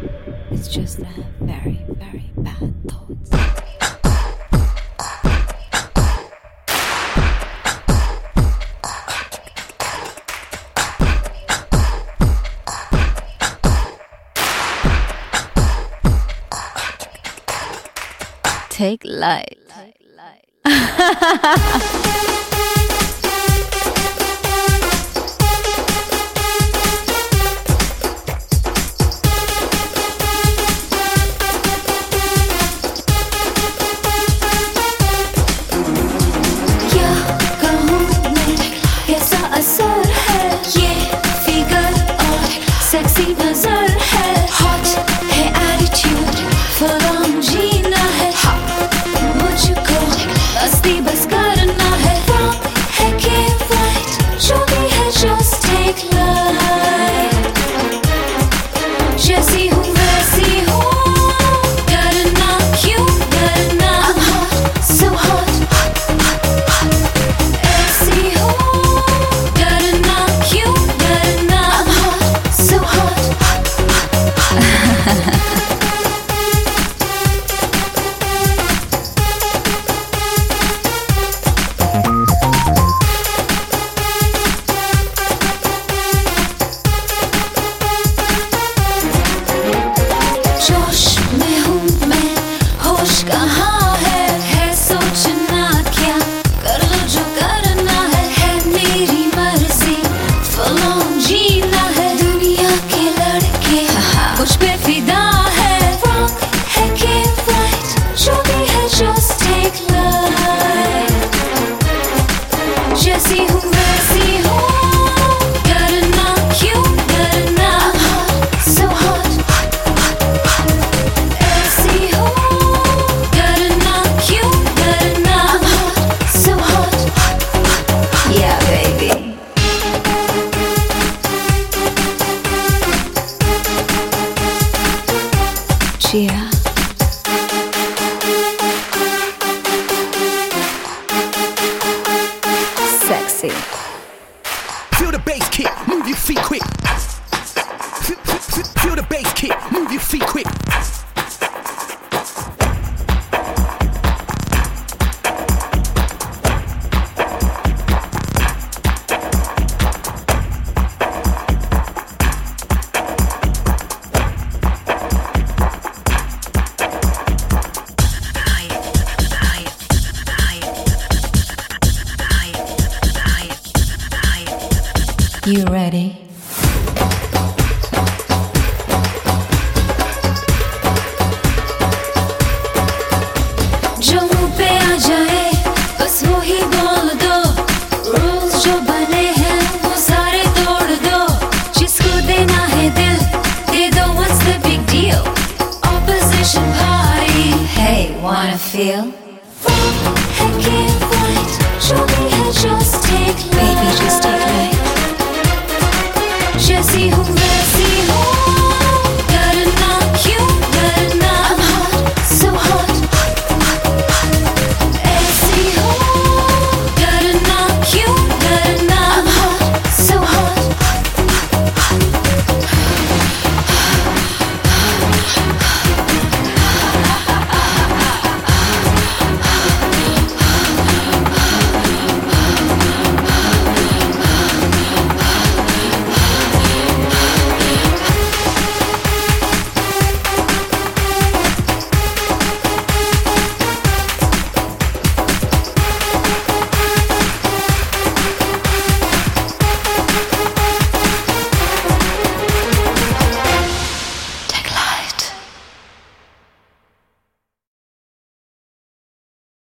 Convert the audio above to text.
It's just that I have very, very bad thoughts. Take light. असर है ये figure और सेक्सी नजर है हॉट है एटीट्यूड फुल ऑन जीना है मुझको मस्ती बस करना है रॉन्ग है कि राइट जो भी है जस्ट टेक लाइट जैसी हूँ वैसी हूँ डरना क्यों डरना I'm hot so hot ऐसी हूँ जोश में हूँ मैं होश कहाँ है सोचना क्या कर लो जो करना है मेरी मर्जी फुल ऑन जीना है दुनिया के लड़के मुझ पे फिदा है रॉन्ग है कि राइट जो भी है जस्ट टेक लाइट जैसी हूँ वैसी हूँ डरना क्यों डरना so hot ऐसी हूँ डरना क्यों डरना so hot yeah baby Chia. Sexy. Feel the bass kick, move your feet quick. Feel the bass kick, move your feet quick. You ready? जो मुँह पे आ जाए बस वो ही बोल दो रूल्स जो बने हैं वो सारे तोड़ दो जिसको देना है दिल दे दो what's the big deal opposition party Hey, wanna feel? है कि right जो भी है जो